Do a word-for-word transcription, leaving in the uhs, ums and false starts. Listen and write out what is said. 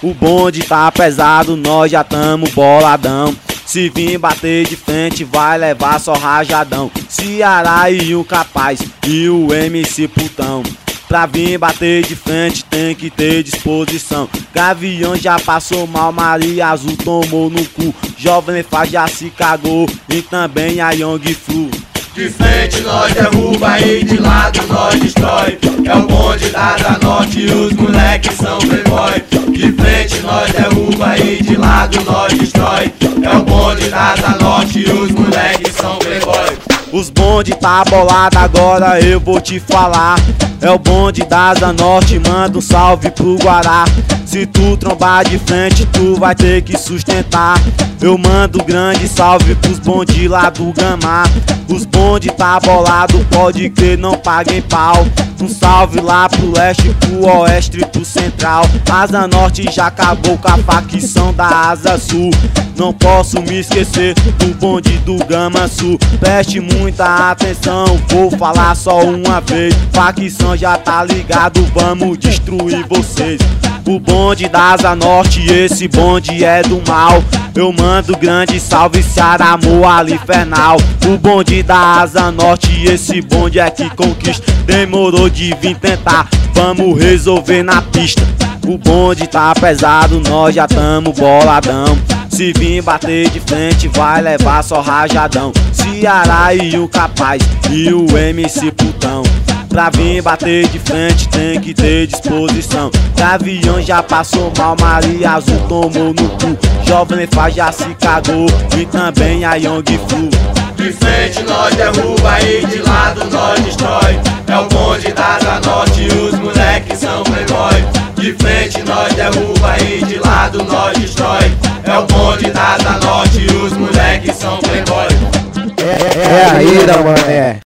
O bonde tá pesado, nós já tamo boladão. Se vir bater de frente, vai levar só rajadão. Ceará e o Capaz e o M C Putão. Pra vir bater de frente tem que ter disposição. Gavião já passou mal, Maria Azul tomou no cu. Jovem Fá já se cagou e também a Young Flu. De frente nós derruba e de lado nós destrói. É o bonde da Asa Norte e os moleques são playboy. De frente nós derruba e de lado nós destrói. É o bonde da Asa Norte e os moleques são playboy. Os bonde tá bolado, agora eu vou te falar. É o bonde da Asa Norte, manda um salve pro Guará. Se tu trombar de frente, tu vai ter que sustentar. Eu mando grande salve pros bonde lá do Gama. Os bonde tá bolado, pode crer, não paguem pau. Um salve lá pro leste, pro oeste e pro central. Asa Norte já acabou com a facção da Asa Sul. Não posso me esquecer do bonde do Gama Sul. Preste muita atenção, vou falar só uma vez. Facção já tá ligado, vamos destruir vocês. O bonde da Asa Norte, esse bonde é do mal. Eu mando grande salve, Ceará, Moali, Fernal. O bonde da Asa Norte, esse bonde é que conquista. Demorou de vir tentar, vamos resolver na pista. O bonde tá pesado, nós já tamo boladão. Se vir bater de frente, vai levar só rajadão. Ceará e o Capaz e o M C Putão. Pra vir bater de frente tem que ter disposição. Gavião já passou mal, Maria Azul tomou no cu. Jovem Fá já se cagou e também a Young Flu. De frente nós derruba e de lado nós destrói. É o bonde da Asa Norte e os moleques são playboy. De frente nós derruba e de lado nós destrói. É o bonde da Asa Norte e os moleques são playboy. É, é a ida, mané.